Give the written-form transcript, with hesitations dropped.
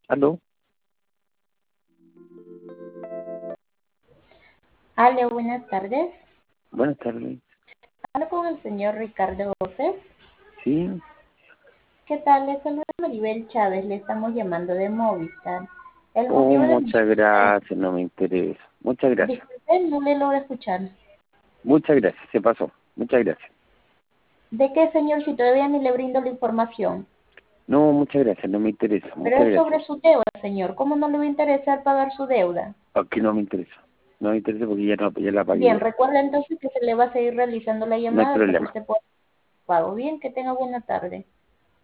¿Aló? Aló, buenas tardes. Buenas tardes. Hablo con el señor Ricardo Voces. Sí. ¿Qué tal? Les saluda Maribel Chávez. Le estamos llamando de Movistar. El Oh, motivo de mi muchas llamada es... gracias, no me interesa. Muchas gracias. Disculpe, no le logro escuchar. Muchas gracias, se pasó. Muchas gracias. ¿De qué, señor, si todavía ni le brindo la información? No, muchas gracias, no me interesa. Pero Muchas es sobre gracias. su deuda, señor. ¿Cómo no le va a interesar pagar su deuda? Aquí no me interesa. No me interesa porque ya, no, ya la pagué Bien, ya. recuerda entonces que se le va a seguir realizando la No hay llamada hasta que problema. usted pueda pago. Bien, que tenga buena tarde.